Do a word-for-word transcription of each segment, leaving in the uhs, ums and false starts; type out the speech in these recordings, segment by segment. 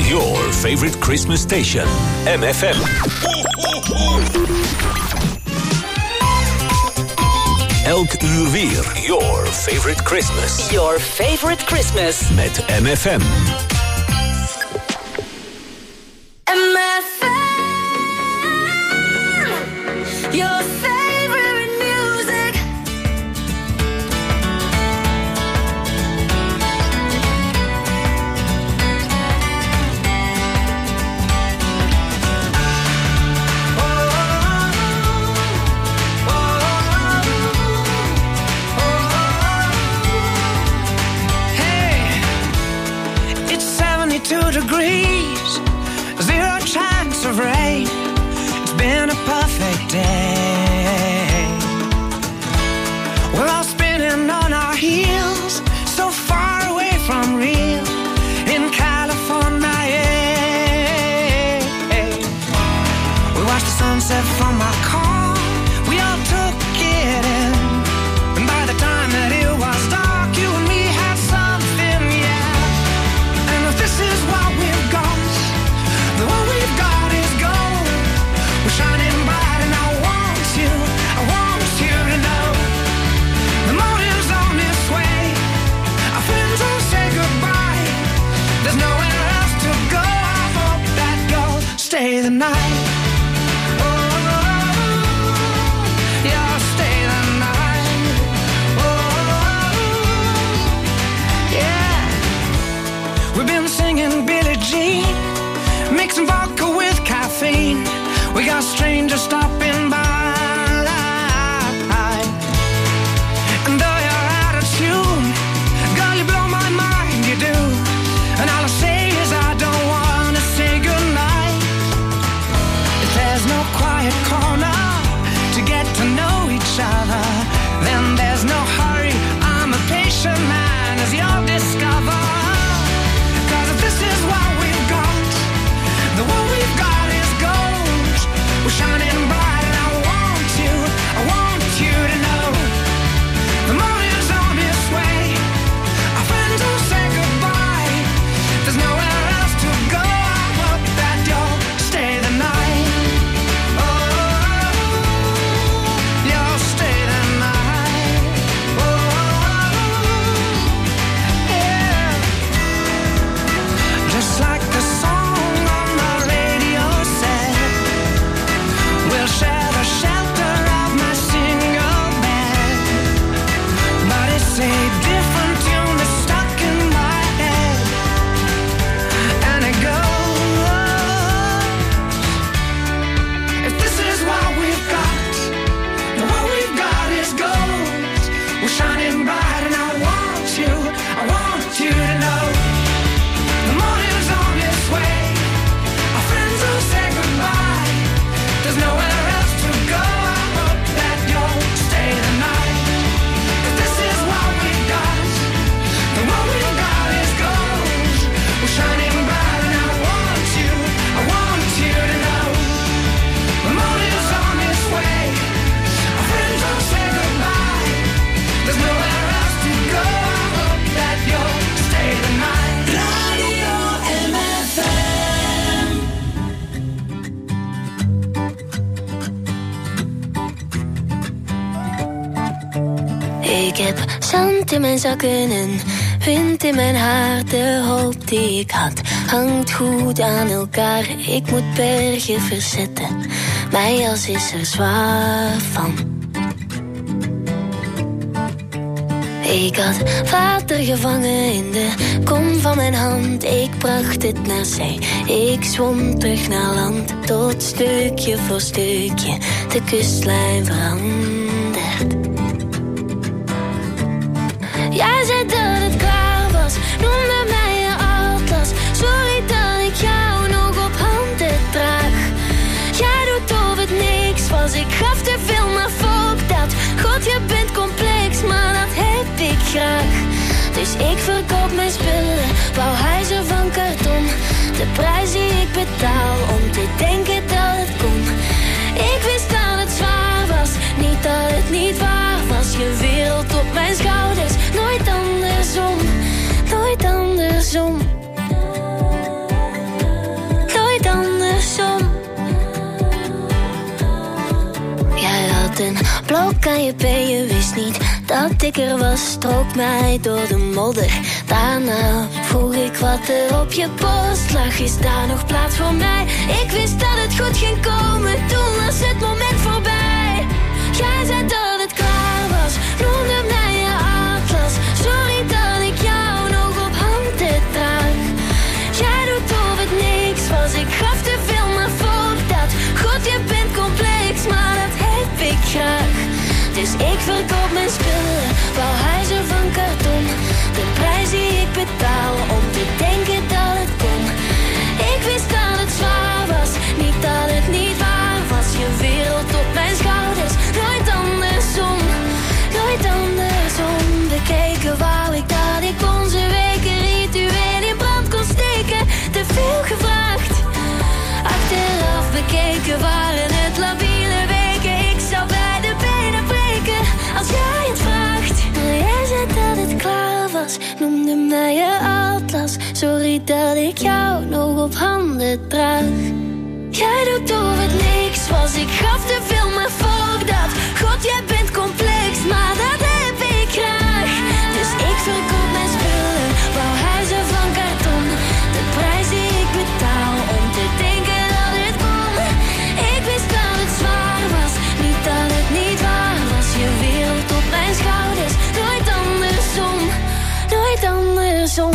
Your favorite Christmas station, M F M. Elk uur weer. Your favorite Christmas. Your favorite Christmas. Met M F M. M F M. Your favorite music. Two degrees, zero chance of rain. It's been a perfect day. We're all spinning on our heels, so far away from real in California. Yeah. We watched the sunset from our car. We all took it in, and by the time that it was dark, you and me had something, yeah. This is what we've got. The what we've got is gold. We're shining bright and I want you, I want you to know. The morning's on its way. Our friends all say goodbye. There's nowhere else to go. I hope that you'll stay the night. Oh, you'll stay the night. Oh, yeah. We've been singing Billie Jean, mixing vodka with caffeine. We got strangers stopping by. And though you're out of tune, girl, you blow my mind, you do. And all I say is I don't wanna say goodnight. If there's no quiet corner to get to know each other, then there's no hurry. I'm a patient man, as you'll discover. This is what we've got. The what we've got is gold. We're shining bright and I want you, I want you to know. The morning's on its way. Our friends will say goodbye. There's nowhere else to go. I hope that you'll stay the night. Oh, you'll stay the night. Oh, yeah. Just like the song on the radio said, we'll share the shelter of my single bed. But it's a different tune that's stuck in my head. And it goes, if this is what we've got, then what we've got is gold. We're shining bright and I want you, I want you to know. The morning's on its way. Our friends will say goodbye. There's nowhere else to go. I hope that you'll stay the night. 'Cause this is what we've got. And what we've got is gold. We're shining bright and I want you, I want you to know. The morning's on its way. Our friends will say goodbye. There's nowhere else to go. I hope that you'll stay the night. Radio M F M. Ik heb zand in mijn zakken en wind in mijn haar. De hoop die ik had hangt goed aan elkaar. Ik moet bergen verzetten, mijn jas is er zwaar van. Ik had water gevangen in de kom van mijn hand. Ik bracht het naar zee, ik zwom terug naar land. Tot stukje voor stukje de kustlijn verandert. Jij zei dat het klaar was, noemde mij je atlas. Sorry dat ik jou nog op handen draag. Jij doet of het niks was, ik gaf te veel, maar fuck dat. God, je bent complex, maar dat heb ik graag. Dus ik verkoop mijn spullen, wou huizen van karton. De prijs die ik betaal om te denken dat het kon. Ik wist dat het zwaar was, niet dat het niet waar was. Je wereld op mijn schouders, nooit andersom, nooit andersom. blauw kan je ben, je wist niet dat ik er was. Strook mij door de modder. Daarna vroeg ik wat er op je post lag. Is daar nog plaats voor mij? Ik wist dat het goed ging komen. Toen was het moment voorbij. Jij zei dat het klaar was, noemde mij je atlas. Sorry dat ik jou nog op handen draag. Jij doet of het niks was, ik gaf te veel maar voor dat. God, je bent complex, maar dat heb ik graag. Dus ik verkoop mijn spullen, bouw huizen van karton. De prijs die ik betaal om te denken dat het kon. Ik wist dat het zwaar was, niet dat het niet waar was. Je wereld op mijn schouders, nooit andersom. Nooit andersom. Bekeken wou ik dat ik onze weken ritueel in brand kon steken. Te veel gevraagd. Achteraf bekeken waren het labiele weken. Ik zou bij de benen breken als jij het vraagt. Maar jij zei dat het klaar was, noemde mij je atlas. Sorry dat ik jou nog op handen draag. Jij doet of het niks was, ik gaf te veel maar voor dat. God, jij bent complex, maar dat heb ik graag. Dus ik verkoop mijn spullen, bouw huizen van karton. De prijs die ik betaal om te denken dat het kon. Ik wist dat het zwaar was, niet dat het niet waar was. Je wereld op mijn schouders, nooit andersom. Nooit andersom.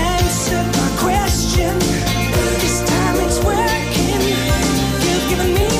Giving me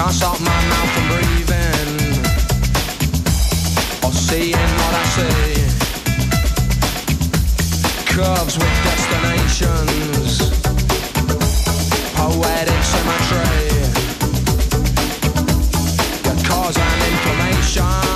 Can't stop my mouth from breathing or seeing what I see. Curves with destinations, poetic symmetry, that cause an inflammation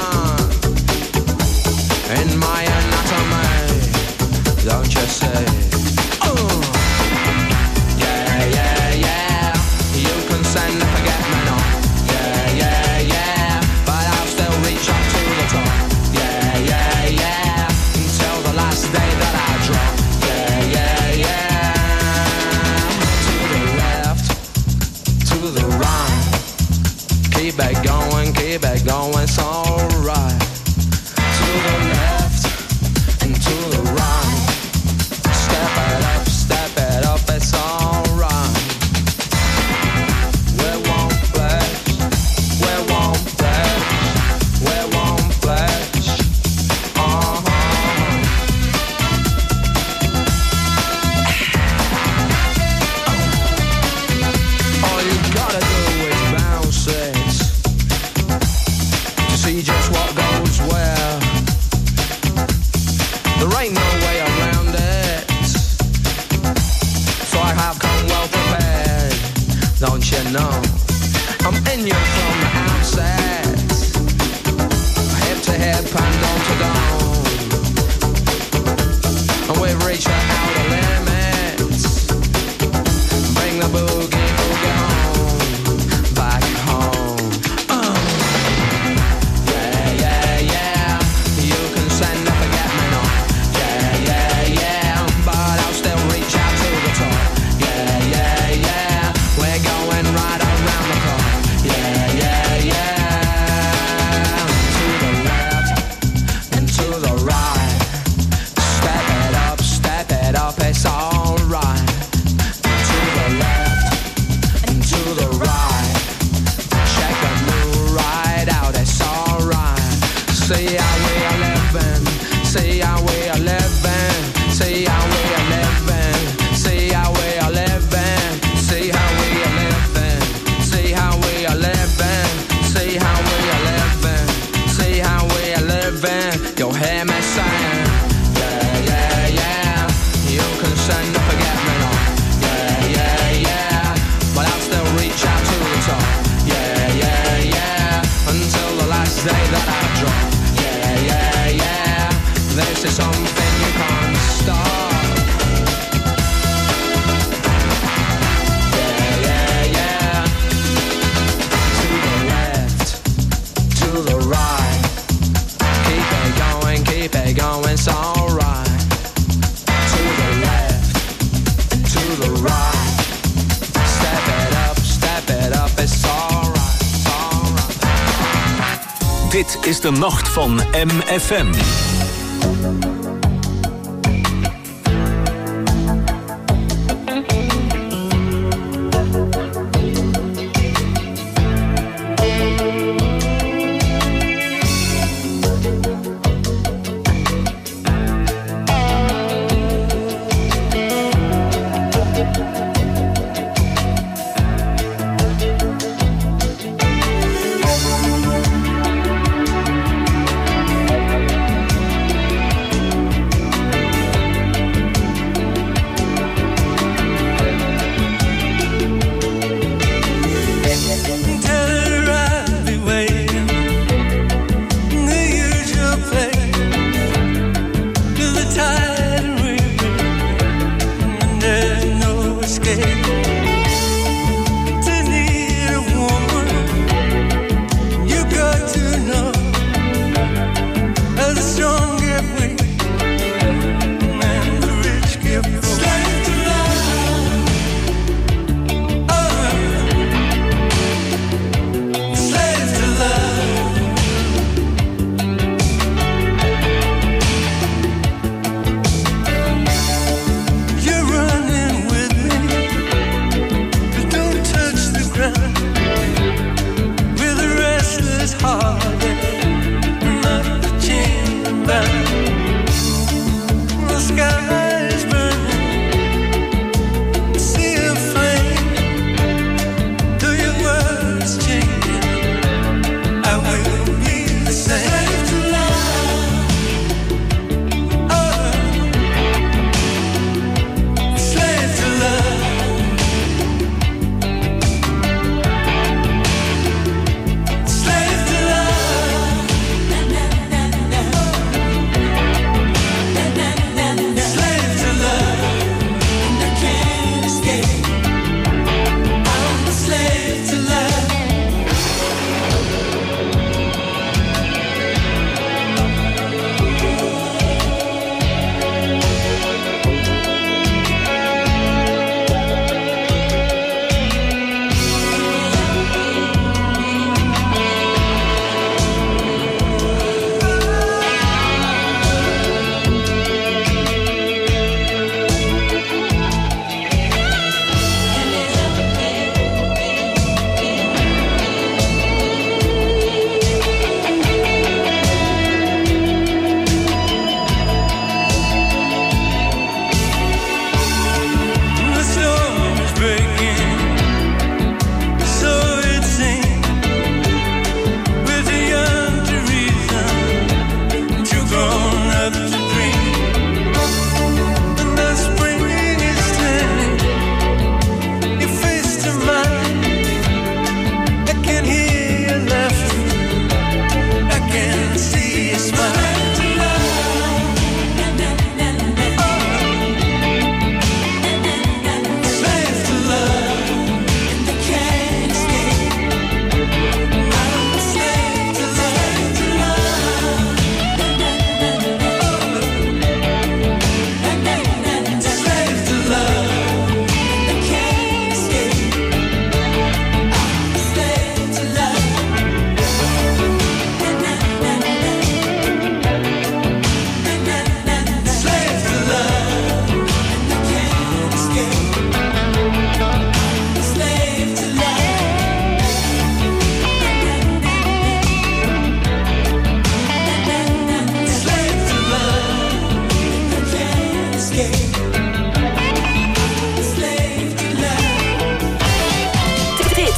in my anatomy. Don't you see? Oh, yeah, yeah, yeah. You can send a forget-me-not. Yeah, yeah, yeah. But I'll still reach up to the top. Yeah, yeah, yeah. Until the last day that I drop. Yeah, yeah, yeah. To the left, to the right. Keep it going, keep it going, it's alright. To the left and to the right. Step it up, step it up, it's alright. We won't flash, we won't flash, we won't flash. Uh-huh. All you gotta do is bounce it to see just what goes where. There ain't no way around it, so I have come well prepared. Don't you know? I'm in you from the outset, hip to hip and dome to dome, and we've reached the outer limits. Bring the boogie boogie home, back home. Uh. Yeah, yeah, yeah. You can send a forget-me-not. Yeah, yeah, yeah. But I'll still reach out to the top. Yeah, yeah, yeah. We're going right around the clock. Yeah, yeah, yeah. To the left and to the right. Step it up, step it up, it's alright. To the left and to the right. Check the new ride out, it's alright. See how we are living, see how we are living, see how we are living, see how we are living, see how we are living, see how we are living, see how we are living, see how we are living. You'll hear me saying, yeah, yeah, yeah. You can send a forget-me-not. Yeah, yeah, yeah. But I'll still reach out to the top. Yeah, yeah, yeah. Until the last day that I drop. Yeah, yeah, yeah. This is something you can't stop. Yeah, yeah, yeah. To the left, to the right. Keep it going, keep it going, it's alright. To the left and to the right. Step it up, step it up, it's alright, it's alright. Dit is de nacht van M F M.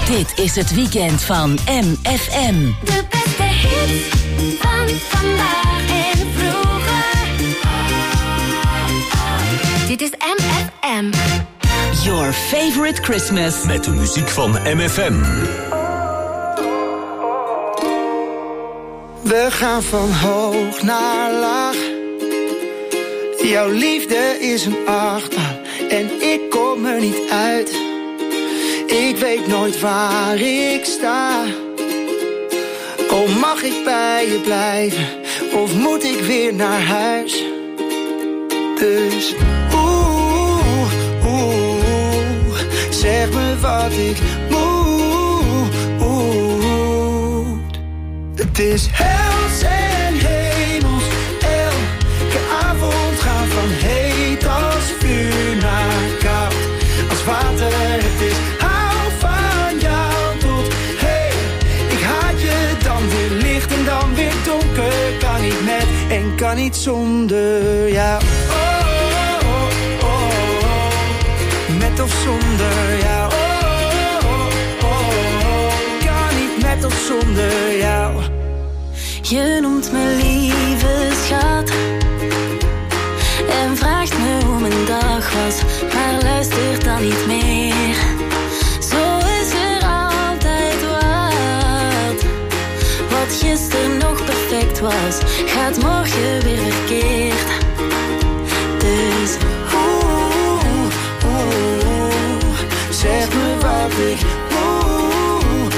Dit is het weekend van M F M. De beste hits van vandaag en vroeger. Dit is M F M. Your favorite Christmas. Met de muziek van M F M. We gaan van hoog naar laag. Jouw liefde is een achtbaan en ik kom er niet uit. Ik weet nooit waar ik sta. Oh, mag ik bij je blijven of moet ik weer naar huis? Dus oeh, oeh, zeg me wat ik moet. Het is hels en hemels, elke avond gaan van heet als vuur naar koud als water. Het is hou van jou tot hey, ik haat je dan weer licht en dan weer donker. Kan niet met en kan niet zonder jou. Oh, oh, oh, oh. Met of zonder jou. Oh, oh, oh, oh. Kan niet met of zonder jou. Je noemt me lieve schat en vraagt me hoe mijn dag was, maar luistert dan niet meer. Zo is er altijd wat. Wat gisteren nog perfect was, gaat morgen weer verkeerd. Dus oeh, oeh, zeg me wat ik moet.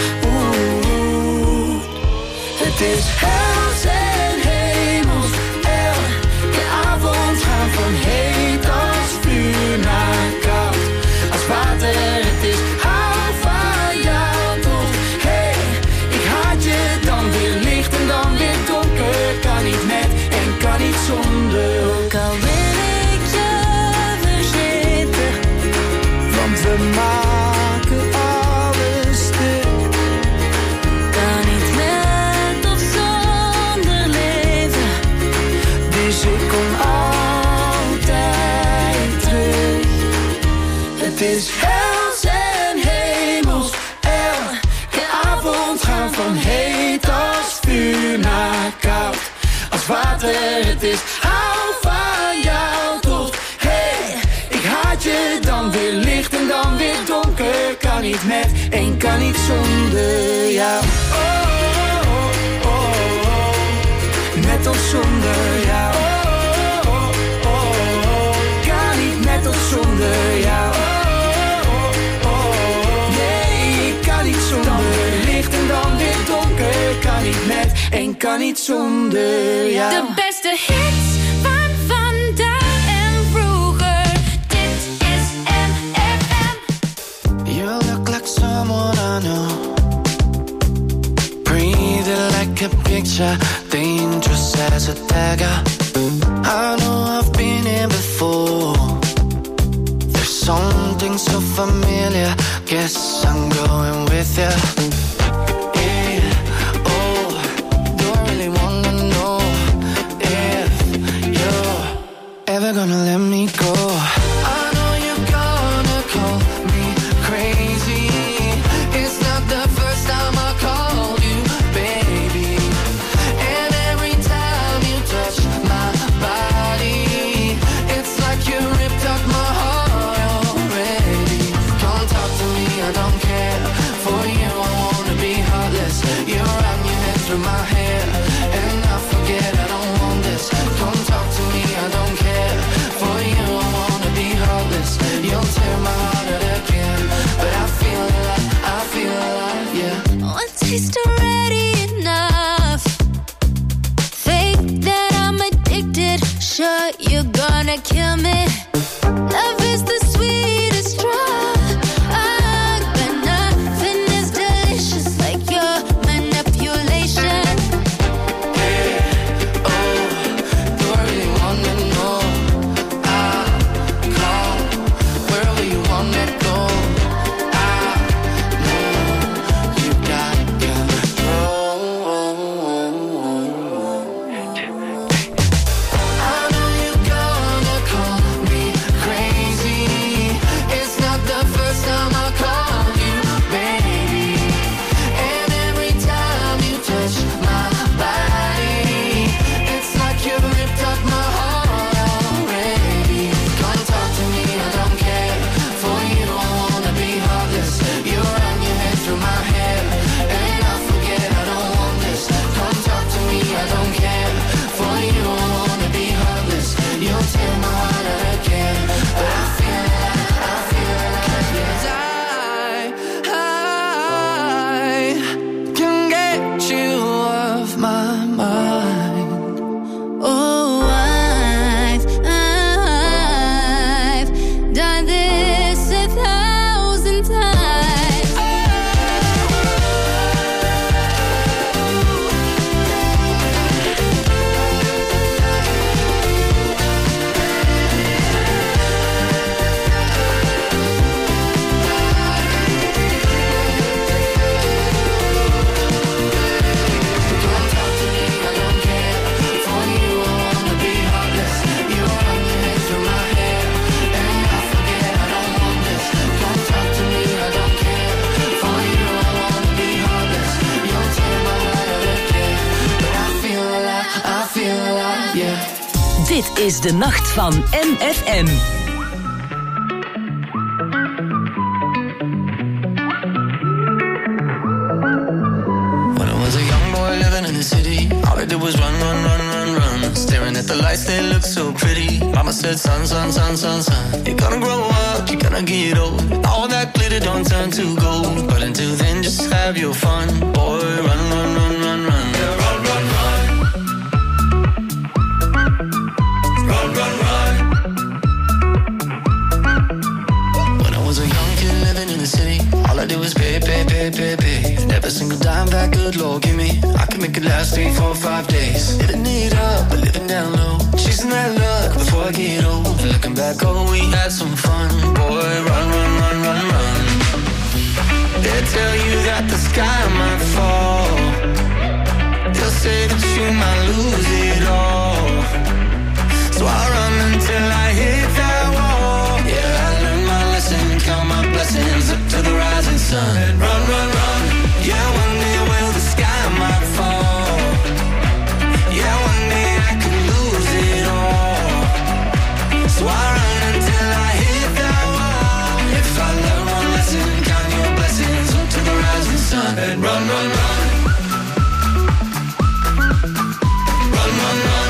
Het is hels en hemels, elke avond gaan van heet als vuur naar koud als water. Het is hou van jou tot hey, ik haat je dan weer licht en dan weer donker. Kan niet met en kan niet zonder. ook al wil ik je vergeten, Want we maken alles stuk. kan niet met of zonder leven. Dus ik kom altijd terug. Het is hels en hemels, elke avond gaan van heet als vuur naar koud als water. Het is hou van jou tot hey, ik haat je dan weer licht en dan weer donker. Kan niet met en kan niet zonder jou. Oh, oh, oh, oh. Met of zonder jou. Oh, oh, oh, oh. Kan niet met of zonder jou. Oh, oh, oh. Nee, ik kan niet zonder. Dan weer licht en dan weer donker. Kan niet met en kan niet zonder jou. De beste hits van vandaag en vroeger. Dit is M F M. You look like someone I know. Breathing like a picture, dangerous as a dagger. I know I've been here before. There's something so familiar. Guess I'm going with you. Yeah, oh, do I really wanna know if you're ever gonna let me go? I know you're gonna call me crazy. It's not the first time I called you baby. And every time you touch my body, it's like you ripped up my heart already. Come talk to me, I don't care. For you I wanna be heartless. You wrap your head through my hair, and I forget I don't want this. Come talk to me, I don't care. For you I wanna be heartless. You'll tear my heart out again, but I feel alive, I feel alive, yeah. One taste already enough. Think that I'm addicted. Sure, you're gonna kill me. Love is the sweetest drug, but nothing is delicious like your manipulation. Yeah, oh, do I really wanna know? I'll call wherever you wanna go. I know you got, got Dit is de nacht van M F M. When I was a young boy living in the city, all I did was run, run, run, run, run. Staring at the lights, they look so pretty. Mama said, son, son, son, son, son, you're gonna grow up, you're gonna get old. All that glitter don't turn to gold. But until then, just have your fun. Boy, run, run, run, run, run. Yeah, run, run, run. Run, run, run. When I was a young kid living in the city, all I did was pay, pay, pay, pay, pay. And every single dime that good Lord give me, I could make it last three, four, five days. Living it up, but living down low. Chasing that luck before I get old. And looking back, oh, we had some fun. Boy, run, run, run, run, run. They tell you that the sky might fall. They'll say that you might lose it all. So I run until I hit that wall. Yeah, I learned my lesson, count my blessings up to the rising sun. And run, run, run. Yeah, one day, well, the sky might fall. Yeah, one day I could lose it all. So I run until I hit that wall. If I learn one lesson, count your blessings up to the rising sun. And run, run, run. Run, run, run.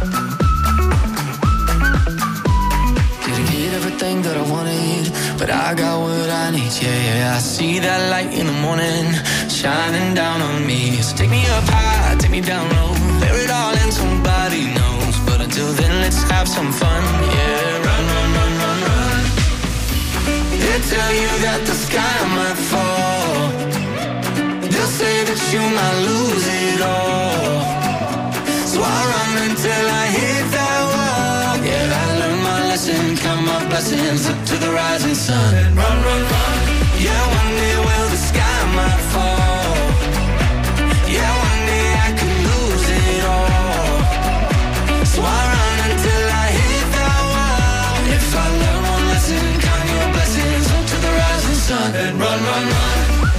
Didn't get everything that I wanted, but I got what I need, yeah, yeah. I see that light in the morning, shining down on me. So take me up high, take me down low, bear it all and somebody knows. But until then, let's have some fun, yeah. Run, run, run, run, run. They tell you that the sky might fall. They'll say that you might lose it all. So I run until I hit that wall. Yeah, I learned my lesson, count my blessings up to the rising sun. And run, run, run. Yeah, one day, well, the sky might fall. Yeah, one day I could lose it all. So I run until I hit that wall. If I learn one lesson, count your blessings up to the rising sun. And run, run, run.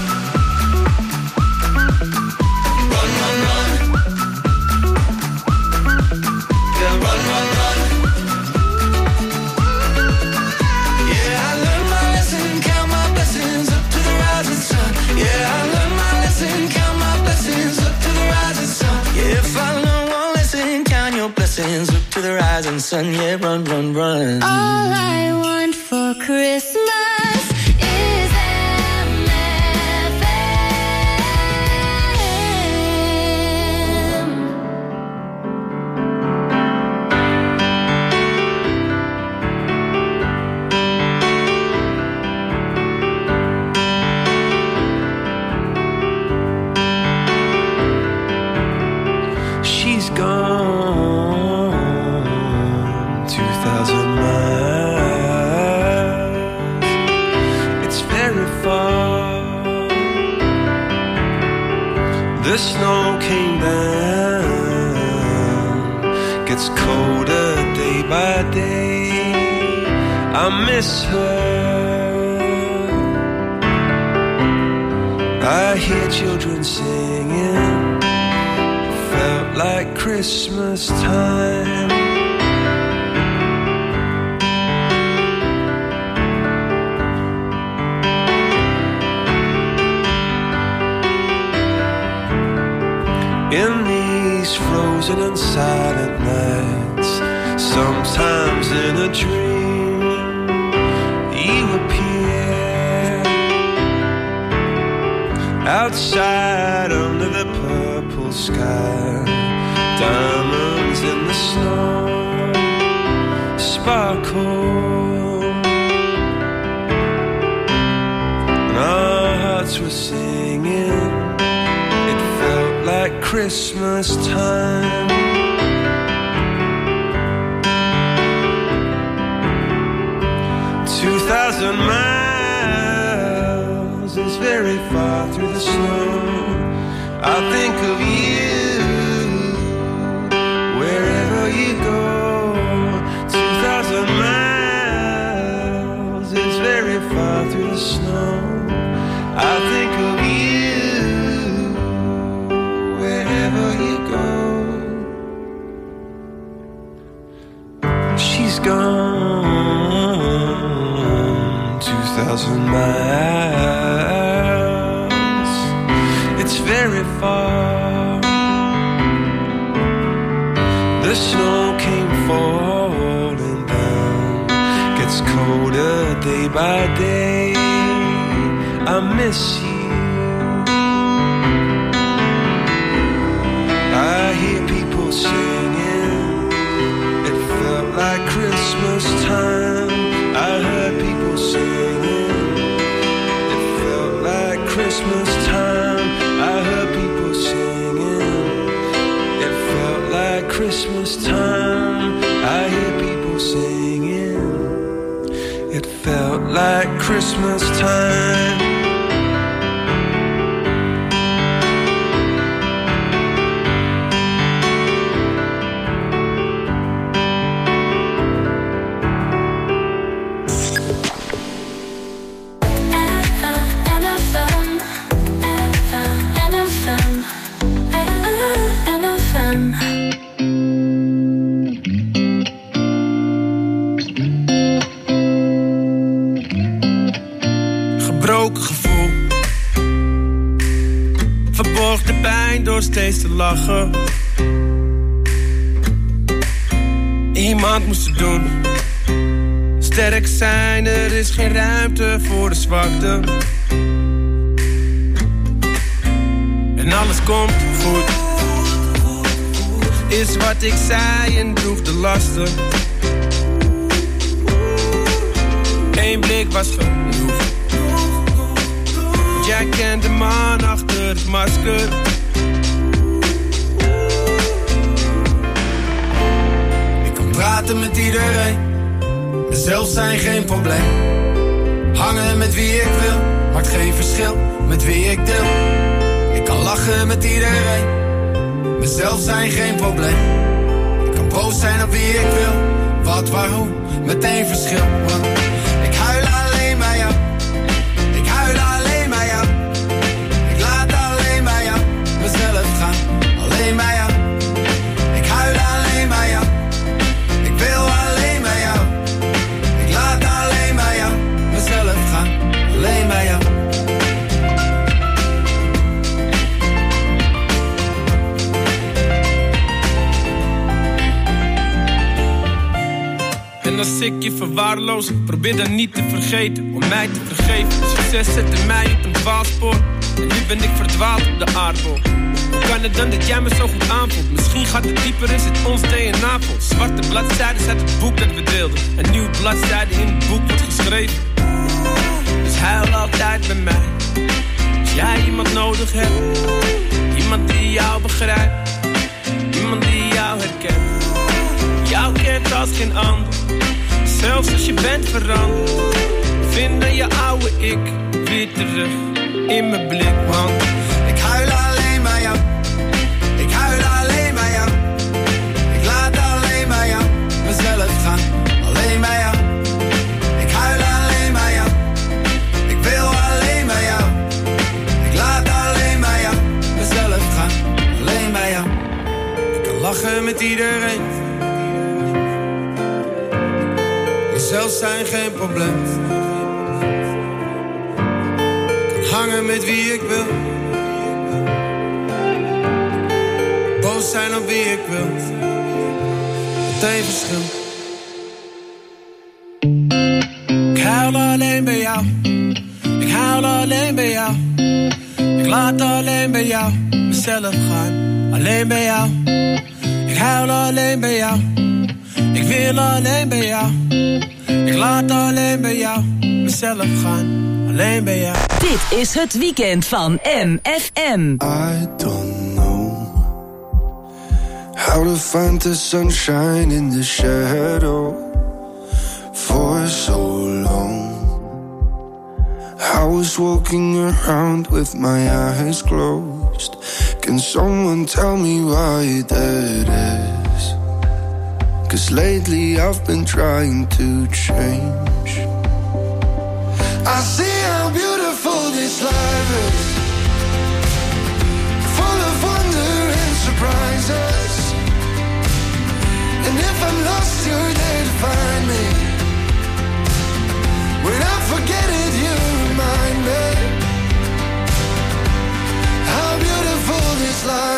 Run, run, run. Yeah, run, run, run. Yeah, I learned my lesson, count my blessings up to the rising sun. Yeah, I learned my lesson, count my blessings up to the rising sun. Yeah, if I learn one lesson, count your blessings up to the rising sun. Yeah, run, run, run. All I want for Christmas is M F M. She's gone two thousand miles. It's very far. The snow came down, gets colder day by day. I miss her. I hear children singing. Felt like Christmas time. In these frozen and silent nights, sometimes in a dream, you appear outside under the purple sky. Diamonds in the snow sparkle, and our hearts were singing. It felt like Christmas time. Two thousand miles is very far through the snow. I think of you wherever you go. Two thousand miles is very far through the snow. I think of you wherever you go. far. The snow came falling down, gets colder day by day. I miss you. I hear people singing, it felt like Christmas time. I heard people singing, it felt like Christmas time. I heard people singing, it felt like Christmas time. I hear people singing, it felt like Christmas time. Door steeds te lachen. Iemand moest het doen. Sterk zijn, er is geen ruimte voor de zwakte. En alles komt goed. Is wat ik zei en droeg de lasten. Eén blik was genoeg. Want jij kent de man achter het masker. Praten met iedereen, mezelf zijn geen probleem. Hangen met wie ik wil, maakt geen verschil met wie ik deel. Ik kan lachen met iedereen, mezelf zijn geen probleem. Ik kan boos zijn op wie ik wil, wat, waar, hoe, meteen verschil. Want ik huil alleen bij jou, ik huil alleen bij jou. Ik laat alleen bij jou, mezelf gaan, alleen bij jou. Ik huil alleen bij jou. Ik wil alleen bij jou. Ik laat alleen bij jou. Mezelf gaan. Alleen bij jou. En als ik je verwaarloos, probeer dan niet te vergeten om mij te vergeven. Succes zette mij op een dwaalspoor. En nu ben ik verdwaald op de aardbol. Hoe kan het dan dat jij me zo goed aanvoelt? Misschien gaat het dieper in, zit ons D N A vol. Zwarte bladzijden uit het boek dat we deelden. Een nieuwe bladzijde in het boek wordt geschreven. Dus huil altijd bij mij. Als jij iemand nodig hebt. Iemand die jou begrijpt. Iemand die jou herkent. Jou kent als geen ander. Zelfs als je bent veranderd. Vind dan je oude ik weer terug in mijn blik. Want ik huil alleen bij jou. Ik huil alleen bij jou. Ik laat alleen bij jou. Mezelf gaan. Alleen bij jou. Ik huil alleen bij jou. Ik wil alleen bij jou. Ik laat alleen bij jou. Mezelf gaan. Alleen bij jou. Ik kan lachen met iedereen. Mezelf zijn geen probleem. Ik kan hangen met wie ik wil. Boos zijn op wie ik wil. Meteen verschil. Ik huil alleen bij jou. Ik huil alleen bij jou. Ik laat alleen bij jou. Mezelf gaan. Alleen bij jou. Ik huil alleen bij jou. Ik wil alleen bij jou. Ik laat alleen bij jou. Mezelf gaan. Alleen bij jou. Dit is het weekend van M F M. I don't know how to find the sunshine in the shadow for so long. I was walking around with my eyes closed. Can someone tell me why that is? 'Cause lately I've been trying to change. I see how beautiful this life is, full of wonder and surprises. And if I'm lost, you're there to find me. When I forget it, you remind me how beautiful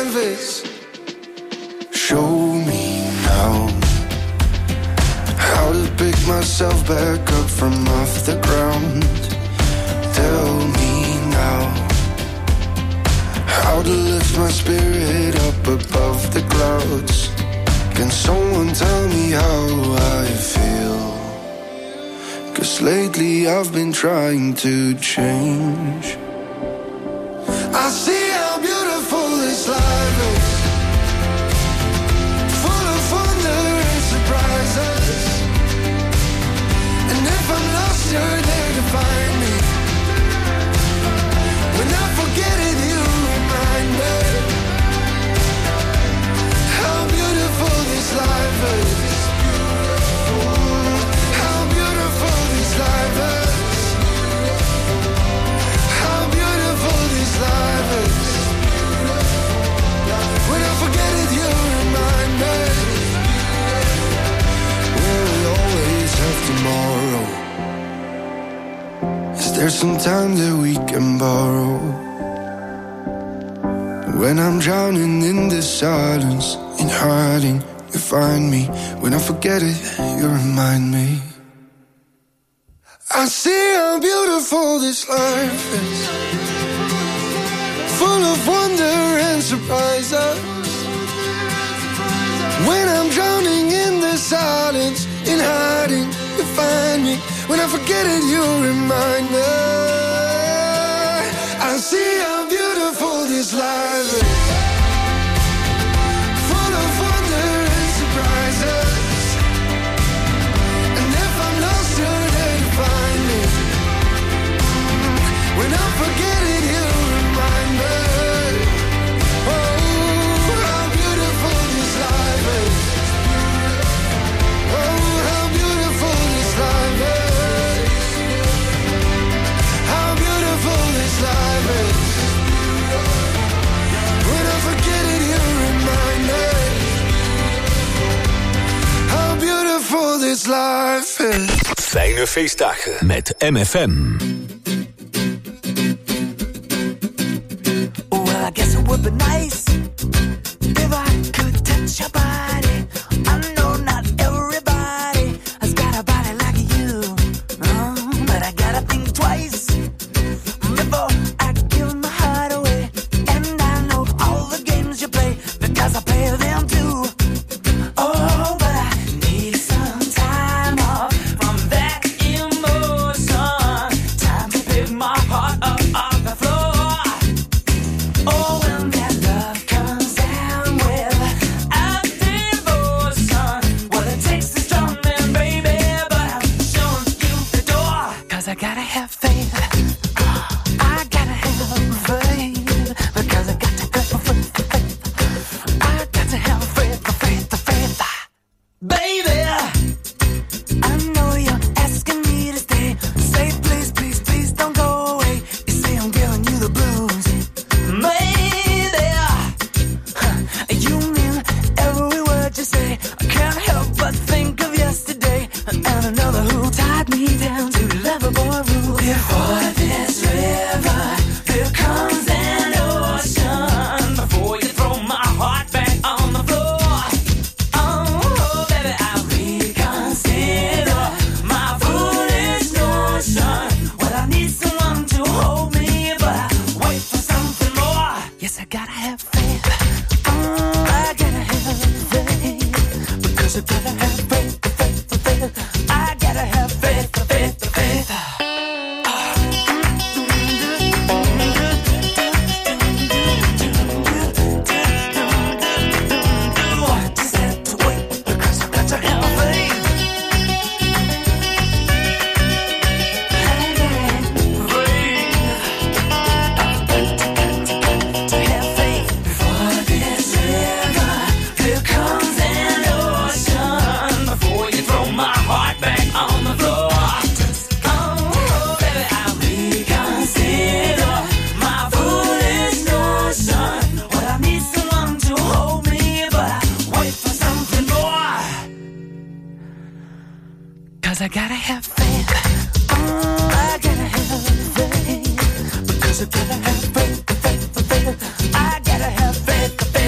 is. Show me now how to pick myself back up from off the ground. Tell me now how to lift my spirit up above the clouds. Can someone tell me how I feel? 'Cause lately I've been trying to change. I see how beautiful this life is, full of wonder and surprises. And if I'm lost, you're there to find me. When I forget it, you remind me how beautiful this life is. How beautiful this life is. How beautiful this life is. When I forget it, you remind me. Will we always have tomorrow? Is there some time that we can borrow? When I'm drowning in the silence, in hiding, you find me. When I forget it, you remind me. I see how beautiful this life is, full of wonder and surprises. When I'm drowning in the silence, in hiding, you find me. When I forget it, you remind me. I see how beautiful this life is, full of wonder and surprises. And if I'm lost, you're there to find me. When I forget it, you remind me. Oh, how beautiful this life is. Oh, how beautiful this life is. How beautiful this life is. When I forget it, you remind me. How beautiful this life is. Fijne feestdagen met M F M. Well, I guess it would be nice if I could touch your body. I know not everybody has got a body like you, oh, but I gotta think twice before I give my heart away. And I know all the games you play because I play them too. Oh, but I need some time off from that emotion. Time to pick my heart up off the floor. Oh, when that love comes down without devotion, well, it takes a strong man, baby, but I'm showing you the door. 'Cause I gotta have faith, I gotta have faith, because I got to go for faith, I got to have faith, the faith, the faith. Baby, I know you're asking me to stay. Say please, please, please don't go away. You say I'm giving you the blues. Maybe you mean every word you say. I can't help but think of yesterday and another who tied me down to lovable rules. Before this river, here comes an ocean. Before you throw my heart back on the floor. Oh, baby, I reconsider my foolish notion. Well, I need someone to hold me, but I wait for something more. Yes, I gotta have faith. Oh, I gotta have faith, because I gotta have faith, faith, faith. I gotta have faith, faith, faith. Just have to wait, because I got to have faith. To have faith. Before this river, here comes an ocean. Before you throw my heart back on the floor. Oh, baby, I reconsider my foolish notion. Well, I need someone to hold me, but I wait for something more. 'Cause I gotta have faith. Oh, I gotta have faith. Because I gotta have faith, faith, faith. I gotta have faith, faith.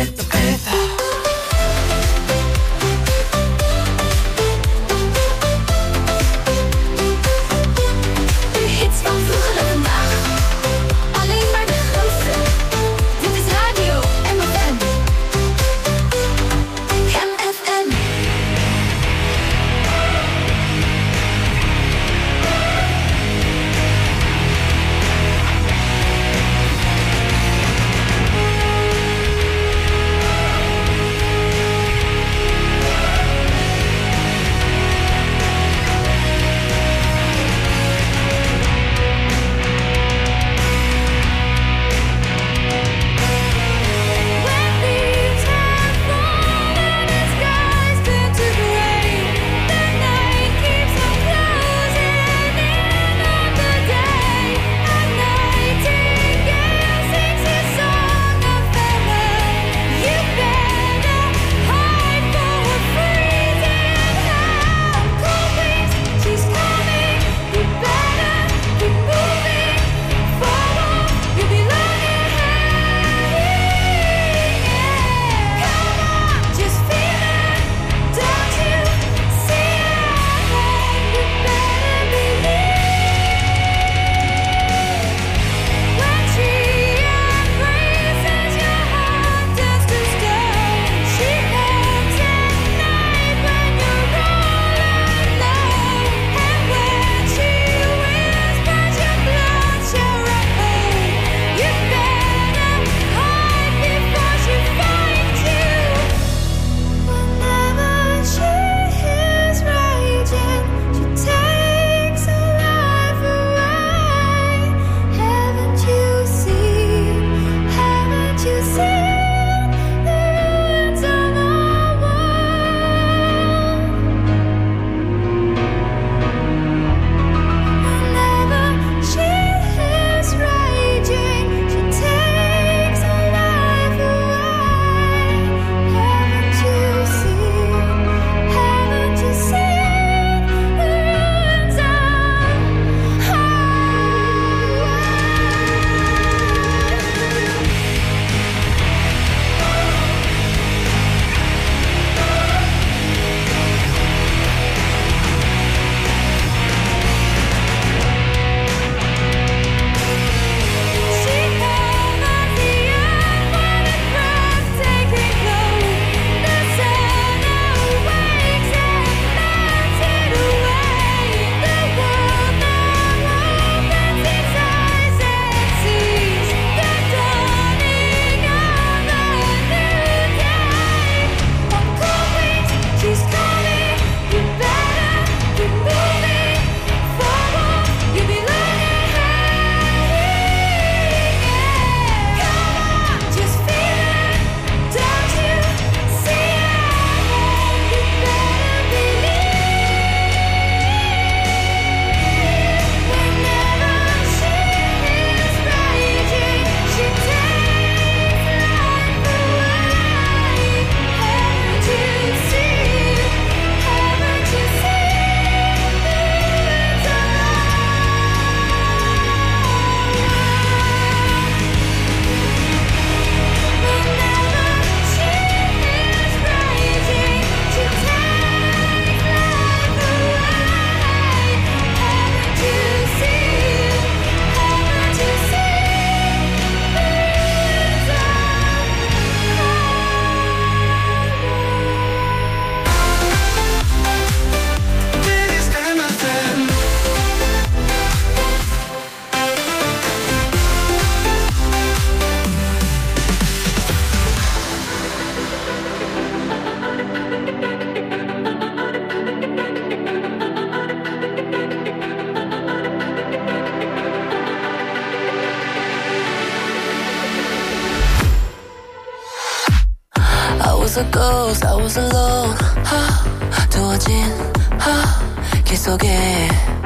was a ghost, I was alone. 두어진 길 속에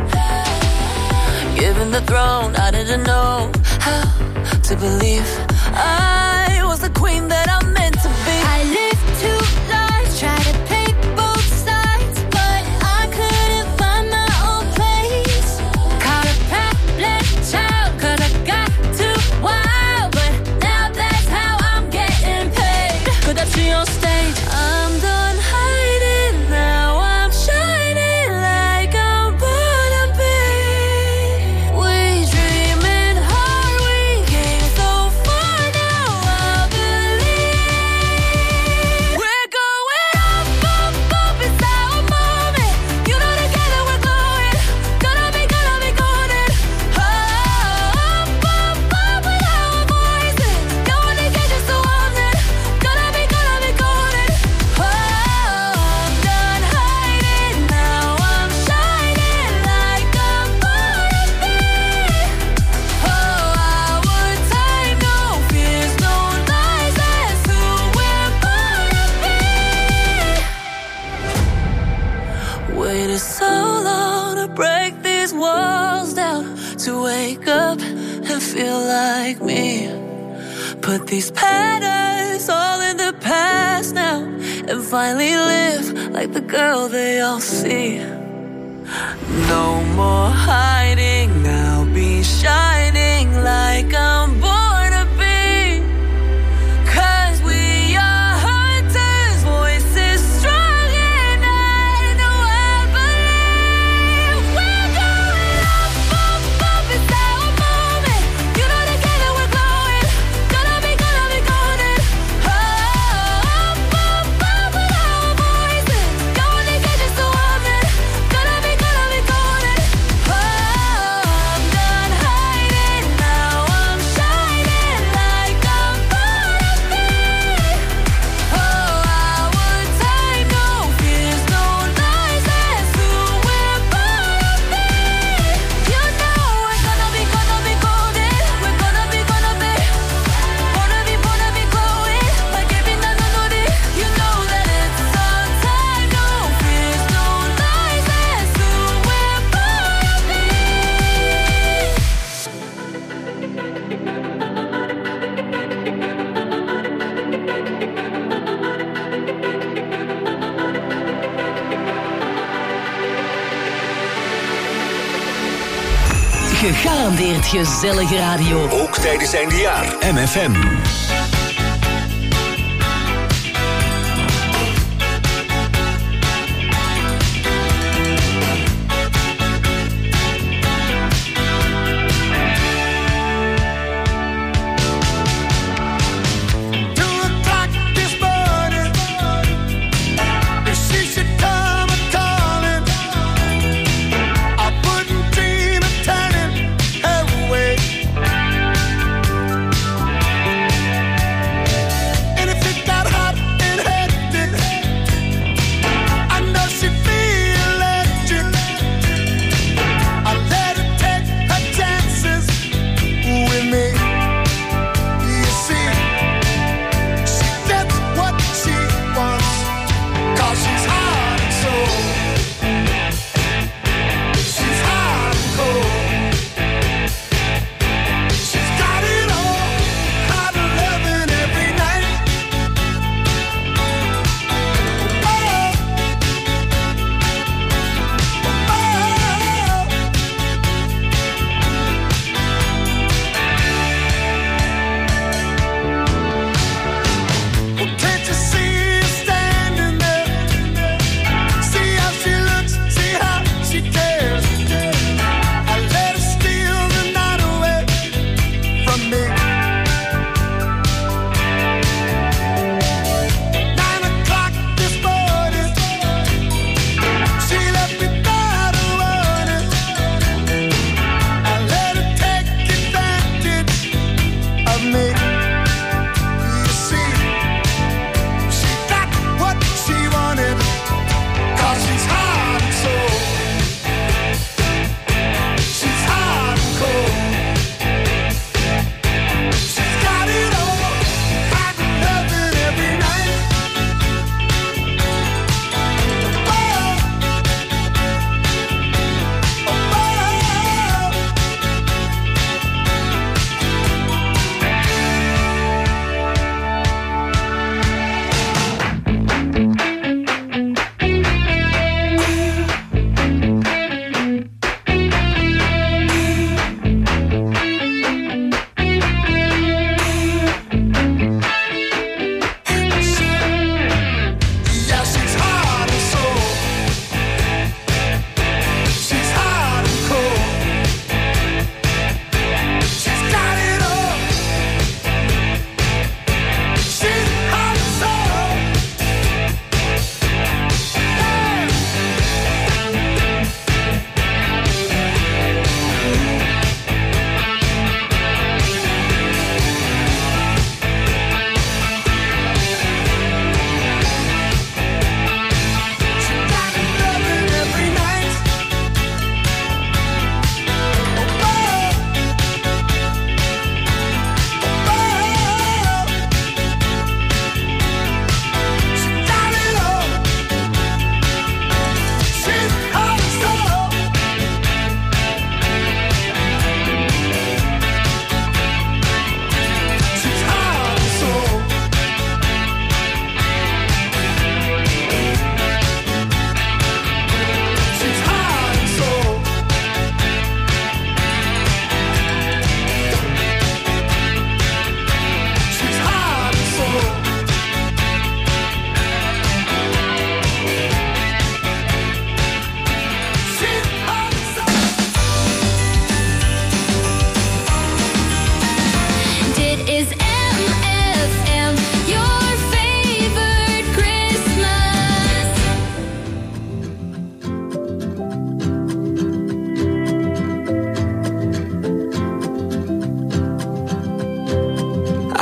given the throne, I didn't know how to believe I was the queen that I'm meant to be. I lived two lives, tried to pick both sides, but I couldn't find my own place. Caught a pet child, cause I got too wild, but now that's how I'm getting paid. 끝없이 on stage, I'm done hiding, now I'm shining like I'm born to be. We dreaming hard, we came so far, now I believe. We're going up, up, up, it's our moment. You know together we're glowing, gonna be, gonna be golden. Oh, up, up, up with our voices, no one to get us so often. Gonna be, gonna be golden. Oh, I'm done hiding, now I'm shining like I'm born to be. Oh, our time, no fears, no lies, that's who we're born to be. waited so long to break these walls down, to wake up and feel like me. Put these patterns all in the past now, and finally live like the girl they all see. No more hiding, now be shining like I'm born to be. 'Cause we are hunters, voices strong, and I know I believe. We're going up, up, up, it's our moment. You know together we're glowing, gonna be, gonna be golden. Oh, up, up, up with our voices, no one to get us so often. Gonna be, gonna be golden. Oh, I'm done hiding, now I'm shining like I'm born to be. Oh, our time, no fears, no lies, that's who we're born to be. You know we're gonna be, gonna be golden. We're gonna be, gonna be born to be, born to be glowing like every night on the day. You know that it's our time, no fears, no lies, that's who we're born to be. Gegarandeerd gezellige radio. Ook tijdens eindejaar. M F M. Two o'clock this morning, if she should come a calling, I wouldn't dream of turning her away.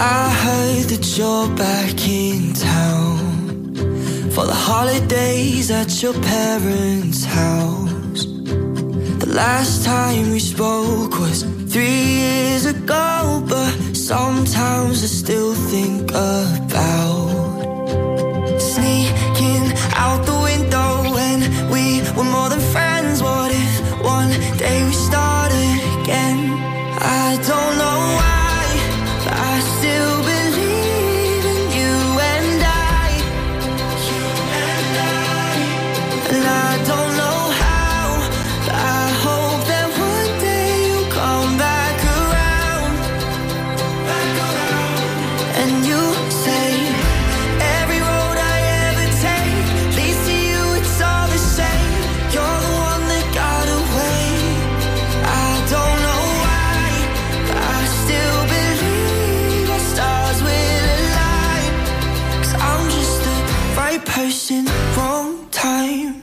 I heard that you're back in town for the holidays at your parents' house. The last time we spoke was three years ago, but sometimes I still think about sneaking out the window when we were more than friends. What if one day we started again? I don't know why, but I still believe in you and I, you and I, and I don't know how, but I hope that one day you'll come back around, back around. And you say every road I ever take leads to you, it's all the same. You're the one that got away. I don't know why, but I still believe our stars will align. 'Cause I'm just the right person, wrong time.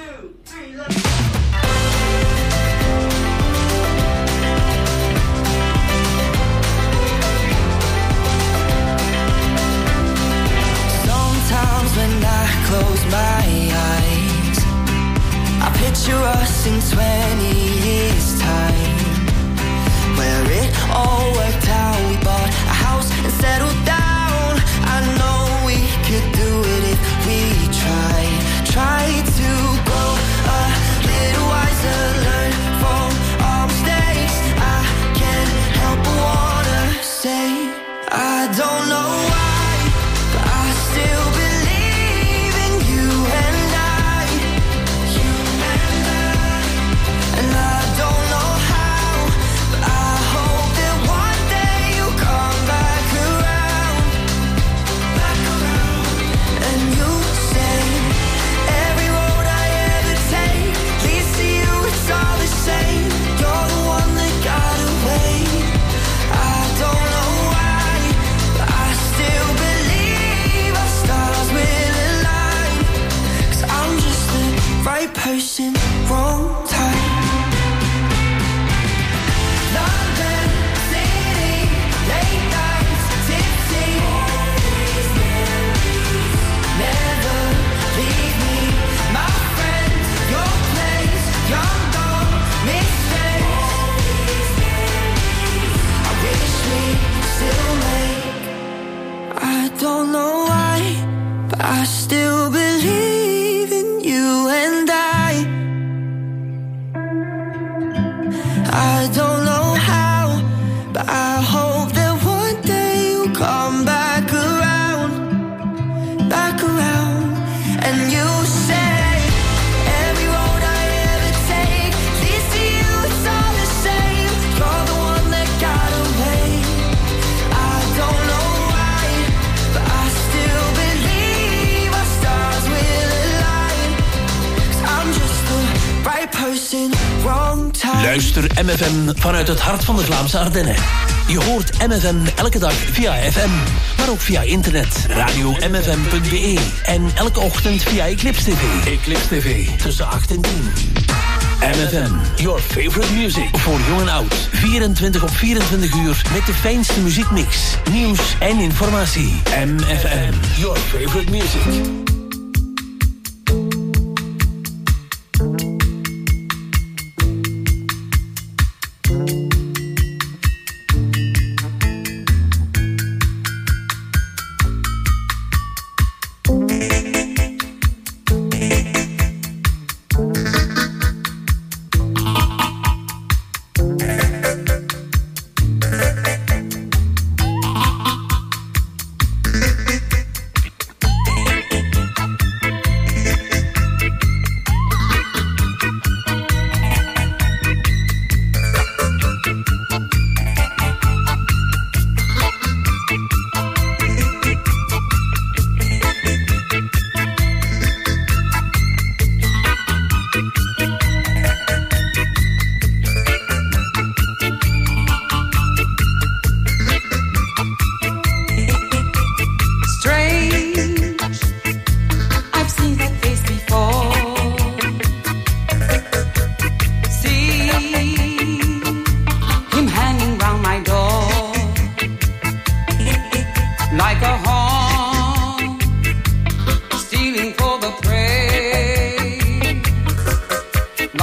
Sometimes when I close my eyes, I picture us in twenty years time, where it all worked out. We bought a house and settled down. I know we could do it if we tried. Try to grow a little wiser, learn from our mistakes. I can't help but wanna say I don't know why, but I still believe in you and I, you and I, and I don't know how, but I hope that one day you'll come back around, back around. And you say every road I ever take leads to you, it's all the same. You're the one that got away. I don't know why, but I still believe our stars will align. 'Cause I'm just the right person, wrong time. London City, late nights, tipsy. Never leave me, my friend, your place, young dog, mistakes. I wish we still make. I don't know why, but I still believe in you and I. I don't know how, but I hope that one day you'll come back around, back around. And you say every road I ever take leads to you, it's all the same. You're the one that got away. I don't know why, but I still believe our stars will align. 'Cause I'm just the right person, wrong time. Luister M F M vanuit het hart van de Vlaamse Ardennen. Je hoort M F M elke dag via F M, maar ook via internet, radio m f m punt b e en elke ochtend via Eclipse T V. Eclipse T V, tussen acht en tien. M F M, your favorite music. Voor jong en oud, vierentwintig op vierentwintig uur met de fijnste muziekmix, nieuws en informatie. M F M, your favorite music.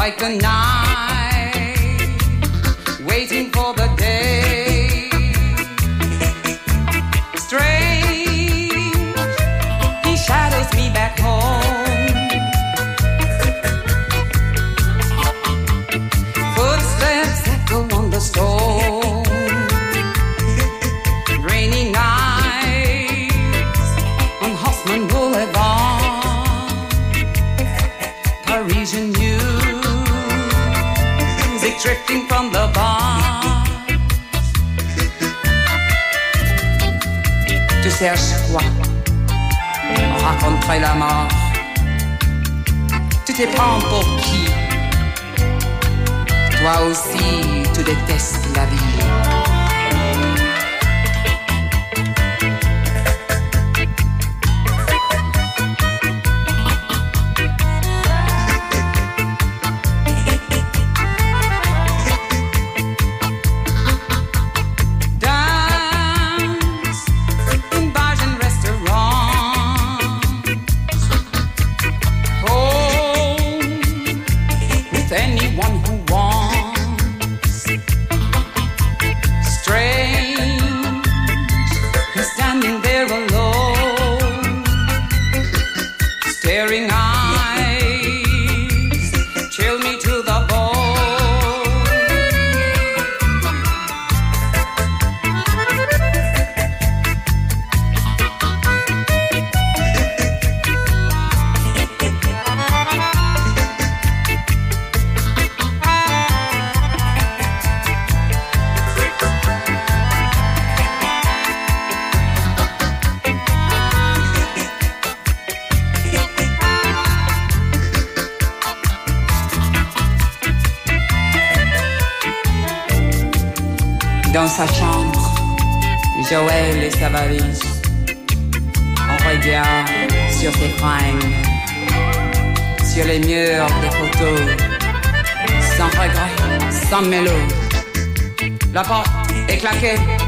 like a night, waiting for the day. Strange, he shadows me back home. Footsteps echo on the stone. Rainy nights on Haussmann Boulevard. Parisian music drifting from the bar. Tu cherches quoi? Rencontrer la mort. Tu te prends pour qui? Toi aussi, tu détestes la vie. Dans sa chambre, Joël et sa valise. On regarde sur ses fringues, sur les murs des photos, sans regret, sans mélo. La porte est claquée.